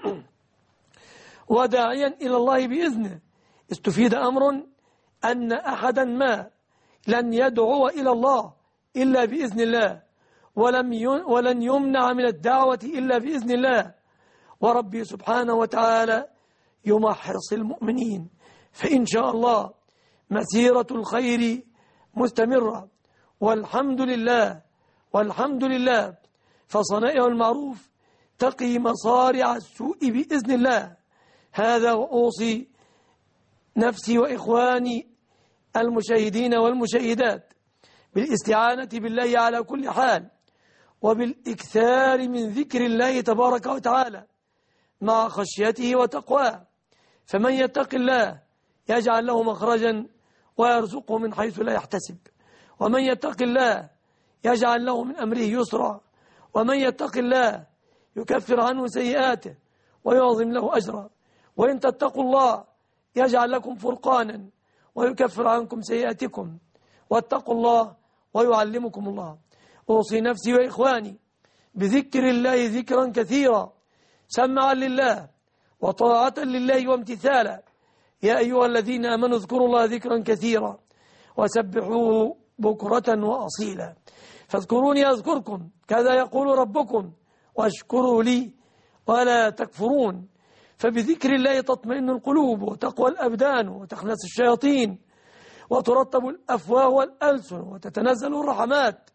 وداعيا إلى الله بإذنه استفيد أمر أن أحدا ما لن يدعو إلى الله إلا بإذن الله، ولم ولن يمنع من الدعوة إلا بإذن الله. وربي سبحانه وتعالى يمحص المؤمنين، فإن شاء الله مسيرة الخير مستمرة. والحمد لله والحمد لله، فصنائع المعروف تقي مصارع السوء بإذن الله. هذا وأوصي نفسي وإخواني المشاهدين والمشاهدات بالاستعانة بالله على كل حال، وبالإكثار من ذكر الله تبارك وتعالى مع خشيته وتقواه. فمن يتق الله يجعل له مخرجا ويرزقه من حيث لا يحتسب، ومن يتق الله يجعل له من أمره يسرا ومن يتق الله يكفر عنه سيئاته ويعظم له أجرا وإن تتقوا الله يجعل لكم فرقانا ويكفر عنكم سيئاتكم واتقوا الله ويعلمكم الله. أوصي نفسي وإخواني بذكر الله ذكرا كثيرا سمعا لله وطاعة لله وامتثالا. يا أيها الذين آمنوا اذكروا الله ذكرا كثيرا وسبحوه بكرة وأصيلا. فاذكروني أذكركم كذا يقول ربكم واشكروا لي ولا تكفرون. فبذكر الله تطمئن القلوب وتقوى الأبدان وتخنس الشياطين وترطب الأفواه والألسن وتتنزل الرحمات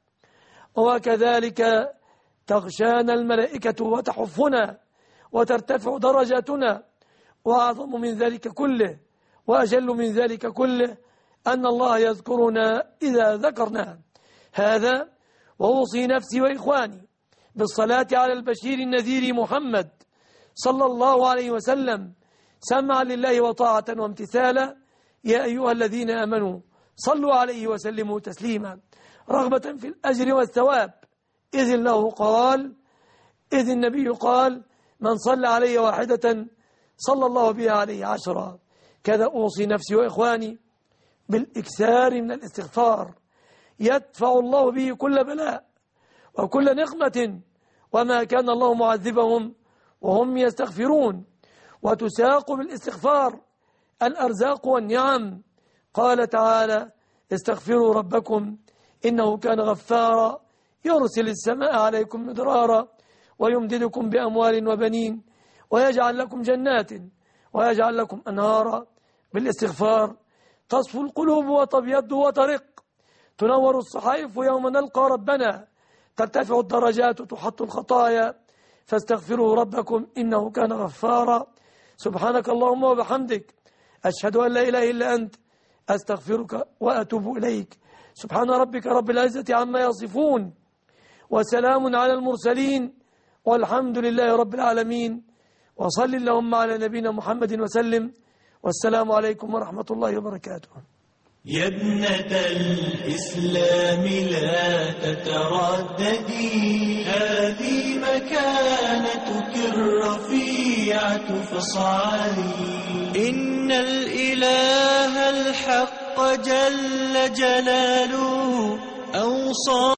وكذلك تغشانا الملائكة وتحفنا وترتفع درجاتنا. وأعظم من ذلك كله وأجل من ذلك كله أن الله يذكرنا إذا ذكرنا. هذا وأوصي نفسي وإخواني بالصلاة على البشير النذير محمد صلى الله عليه وسلم سمعا لله وطاعة وامتثالا. يا أيها الذين آمنوا صلوا عليه وسلموا تسليما رغبة في الأجر والثواب إذ الله قال إذ النبي قال من صلى علي واحدة صلى الله بها عليه عشرا. كذا أوصي نفسي وإخواني بالإكثار من الاستغفار يدفع الله به كل بلاء وكل نقمة وما كان الله معذبهم وهم يستغفرون. وتساق بالاستغفار الأرزاق والنعم. قال تعالى استغفروا ربكم إنه كان غفارا يرسل السماء عليكم مدرارا ويمددكم بأموال وبنين ويجعل لكم جنات ويجعل لكم أنهارا. بالاستغفار تصفو القلوب وتبيض وترق تنور الصحائف يوم نلقى ربنا ترتفع الدرجات وتحط الخطايا. فاستغفروا ربكم إنه كان غفارا. سبحانك اللهم وبحمدك أشهد أن لا إله إلا أنت أستغفرك وأتوب إليك. سبحان ربك رب العزة عما يصفون وسلام على المرسلين والحمد لله رب العالمين. وصل اللهم على نبينا محمد وسلم والسلام عليكم ورحمة الله وبركاته. يا ابنة الإسلام لا تترددي هذه مكانتك الرفيعة فاصعدي. إن الإله الحق جل جلاله أوصى